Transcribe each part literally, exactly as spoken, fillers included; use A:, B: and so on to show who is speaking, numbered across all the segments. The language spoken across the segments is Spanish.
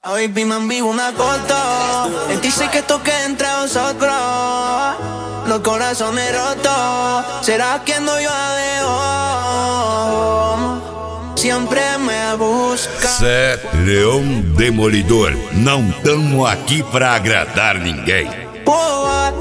A: Baby, me envió una foto. Él dice que toque entre nosotros. Los corazones rotos. ¿Será que no yo adeo? Siempre me busca.
B: Cê, Leão Demolidor, não tamo aqui pra agradar ninguém.
A: Boa,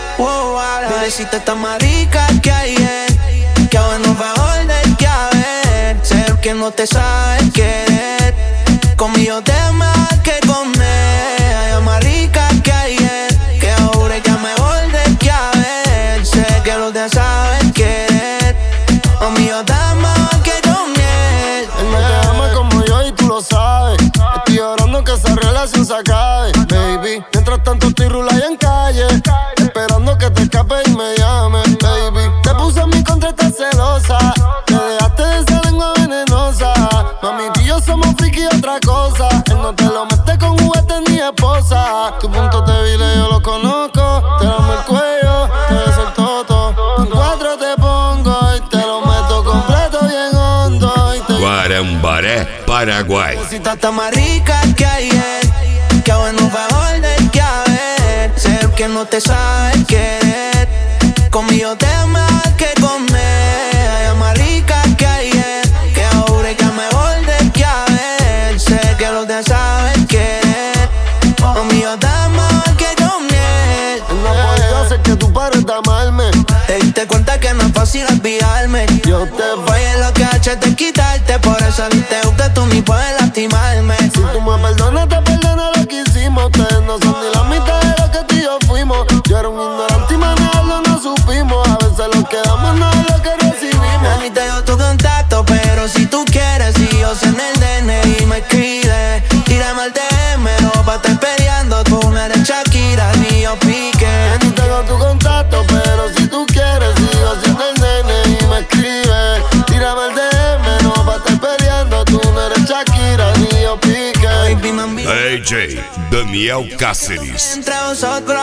A: boa, bebecita está más rica que ayer. Que bueno favor del que a ver. Ser que no te sabe querer. Conmigo te más que con él. Ella más rica que ayer. Que ahora ya me voy del que a ver. Sé que los te saben querer. Conmigo te más que con él.
C: Él no te ama como yo y tú lo sabes. Estoy orando que esa relación se acabe, baby. Mientras tanto estoy rulando en calle, esperando que te escape y me llame, baby. Te puse en mi contra, estás celosa. Te dejaste de esa lengua venenosa. Mami, tú y yo somos friki y otra cosa. Él no te lo mete con juguetes ni esposa. Tu punto débil yo lo conozco. Te damos el cuello, te beso el toto. En cuatro te pongo y te lo meto completo bien hondo y te...
B: Guarambaré, Paraguai.
A: Bebecita está más rica que ayer. Que bueno favor del que a ver. Ser que no te sabe querer. Conmigo te más que con él. Ella más rica que ayer. Que ahora ya me voy del que a ver. Sé que los te saben querer. Conmigo te más que con él.
C: Él no ha podido hacer que tú pares de amarme.
A: Te diste cuenta que no es fácil olvidarme.
C: Yo te
A: Oye, lo que ha hecho es quitarte. Por eso a ti te gusta, tú ni puedes lastimarme.
C: Si tú me perdonas, te perdono lo que hicimos. Ustedes no son ni la mitad de lo que tú y yo fuimos. Yo era un ignorante y manejarlo no supimos. A veces lo que damos no es lo que recibimos.
A: Ni te dio tu contacto, pero si tú quieres, si yo sé en el D N I me escribe. Tírame al D M, no pa' estar peleando. Tú no eres Shakira, ni yo Piqué.
C: Ni tengo tu contacto, pero si tú quieres, sigo siendo el nene y me escribe. Tírame el D M, no pa' estar peleando. Tú no eres Shakira, ni yo Piqué.
A: Baby, me envió
B: D J Daniel Cáceres.
A: entre vosotros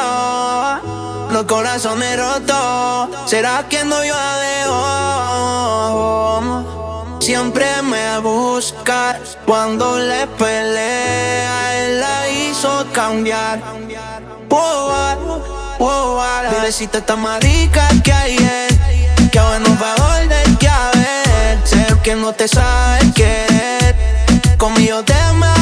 A: los corazones rotos. ¿Será que no yo adeo? Siempre me busca. Cuando le pelea, él la hizo cambiar. Boa, boa, bebecita está más rica que ayer. Que bueno favor del que a ver. Ser que no te sabe querer. Conmigo te más